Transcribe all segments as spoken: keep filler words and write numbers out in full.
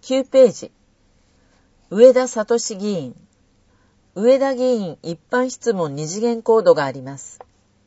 きゅうページ。上田聡議員。上田議員一般質問二次元コードがあります。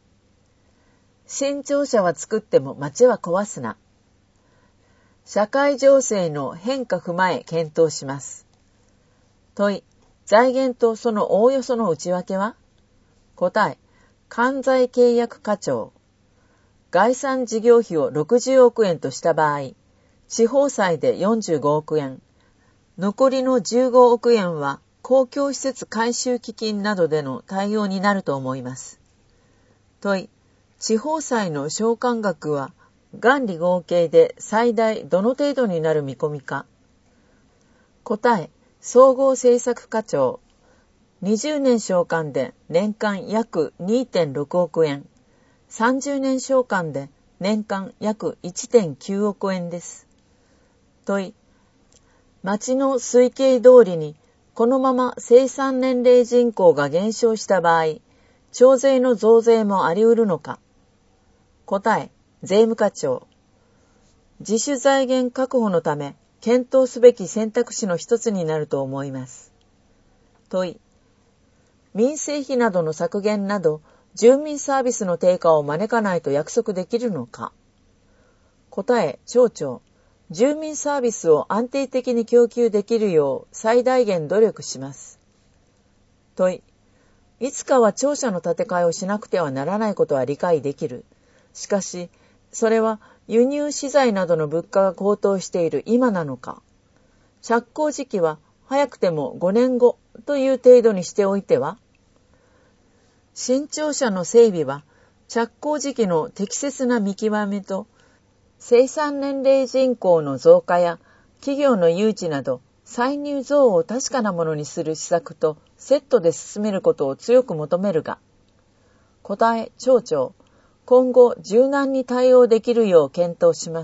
新庁舎は作っても町は壊すな。社会情勢の変化踏まえ検討します。問い、財源とそのおおよその内訳は？答え、関西契約課長。概算事業費をろくじゅうおくえんとした場合、地方債でよんじゅうごおくえん、残りのじゅうごおくえんは公共施設改修基金などでの対応になると思います。問い、地方債の償還額は元利合計で最大どの程度になる見込みか。答え、総合政策課長。にじゅうねん償還で年間約 にてんろくおくえん、さんじゅうねん償還で年間約 いってんきゅうおくえんです。問い、町の推計通りにこのまま生産年齢人口が減少した場合、徴税の増税もあり得るのか。答え、税務課長。自主財源確保のため検討すべき選択肢の一つになると思います。問い、民生費などの削減など住民サービスの低下を招かないと約束できるのか。答え、町長。住民サービスを安定的に供給できるよう最大限努力します。問い、いつかは庁舎の建て替えをしなくてはならないことは理解できる。しかし、それは輸入資材などの物価が高騰している今なのか。着工時期は早くてもごねんごという程度にしておいては。新庁舎の整備は着工時期の適切な見極めと生産年齢人口の増加や企業の誘致など歳入増を確かなものにする施策とセットで進めることを強く求めるが。答え、町長。今後柔軟に対応できるよう検討します。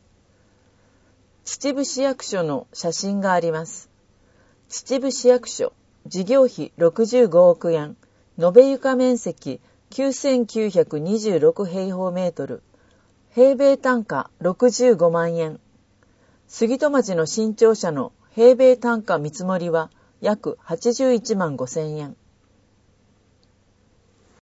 秩父市役所の写真があります。秩父市役所、事業費ろくじゅうごおくえん、延べ床面積きゅうせんきゅうひゃくにじゅうろくへいほうメートル、平米単価ろくじゅうごまんえん。杉戸町の新庁舎の平米単価見積もりは約はちじゅういちまんごせんえん。